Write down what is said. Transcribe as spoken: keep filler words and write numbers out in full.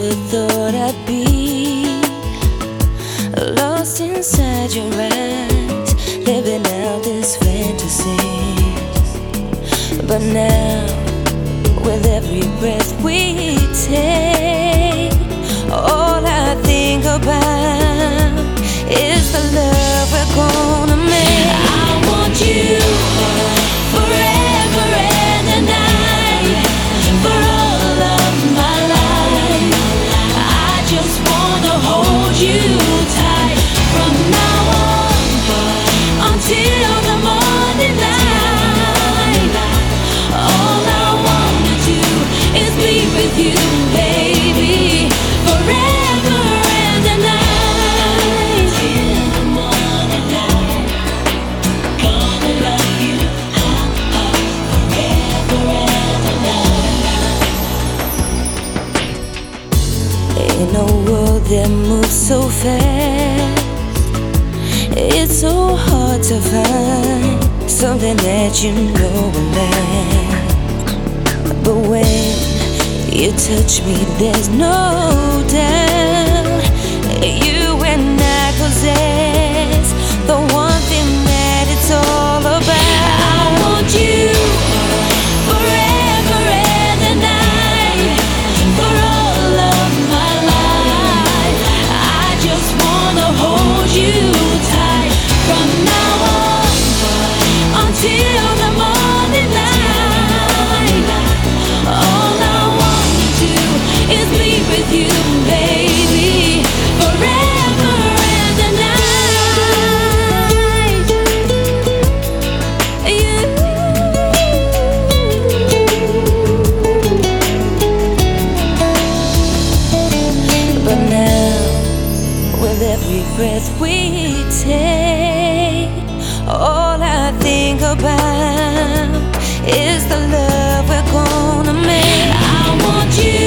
never thought I'd be lost inside your eyes, living out this fantasy. But now, with every breath we take, all I think about is the love we're gonna make. I want you forever and a night, for all of my life. I just wanna hold you tight from now on until the morning light. All I wanna do is be with you, baby, forever and a night. Till the morning light, gonna love you forever and a night. In a world that moves so fast, it's so hard to find something that you know will last. But when you touch me, there's no doubt you and I possess the one thing that it's all about. I want you forever and a night, for all of my life. I just wanna hold you tight from now on until the morning light. All I wanna do is be with you, baby, forever and a night. You. But now, with every breath we take, all I think about is the love we're gonna make. I want you